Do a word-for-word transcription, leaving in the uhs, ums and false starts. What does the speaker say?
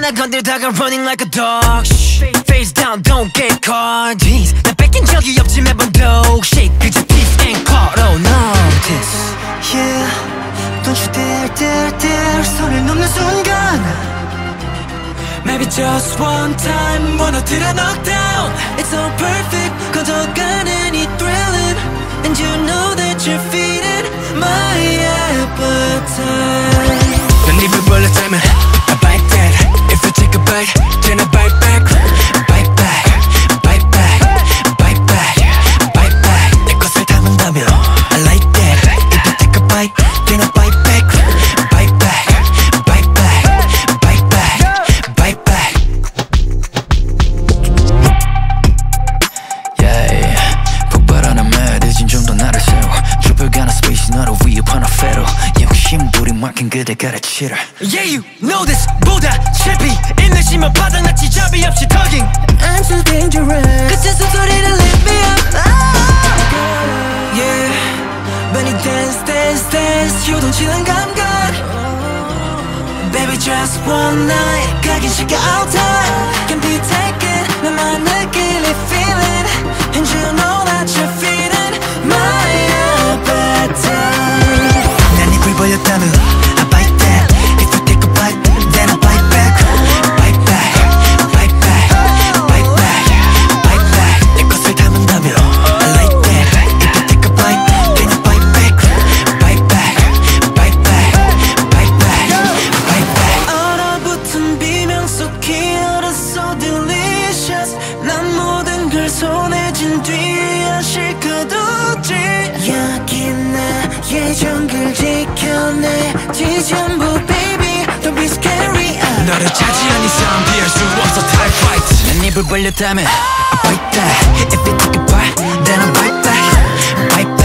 하나하나 건들다가 running like a dog. Face down, don't get caught. Jeez, 나 뺏긴 적이 없지 매번 독식. 그저 thief and caught, oh no. This. Yeah, don't you dare, dare, dare 손을 놓는 순간. Maybe just one time 무너뜨려 knock down. It's so perfect 걷어가는 이 thrilling. And you know that you're feeding my appetite. 난 입을 벌렸다면 I bite that. If you take a bite, then I bite back. Bite back, bite back, bite back, bite back. 내 것을 담은다면 I like that. If you take a bite, then I bite back. Bite back, bite back, bite back, bite back. Yeah, 폭발하는 매드진 좀 더 나를 세워. 좁혀가는 스페이스 너를 위협하는 페로. 욕심부리 막힌 그대 가르치라. Yeah, you know this. 보다 실패 인내심은 바닥났지 잡이 없이 tugging. I'm so dangerous. 끝에 숨소리를 lift me up. Ah, yeah, when you dance, dance, dance 요동치는 감각. Baby, just one night 가긴 쉽게 all time. Can be taken 너만 느낄 이 feeling. And you know that you're feeding my appetite. 난 입을 벌렸다면 I bite that. If you take a bite, then I bite back. Bite back, bite back, bite back, bite back. 내 것을 담은다면 I like that. If you take a bite, then I bite back. Bite back, bite back, bite back, bite back. 얼어붙은 비명 속이 얼어 so delicious. 난 모든 걸 손에 쥔 뒤에 실컷 웃지. 여기 나의 정글 지켜내지 전부 baby don't be scary. 너를 차지한 이상 피할 수 없어 type fight. 난 입을 벌렸다면 I bite that. If you take a bite, then I bite back. Bite back.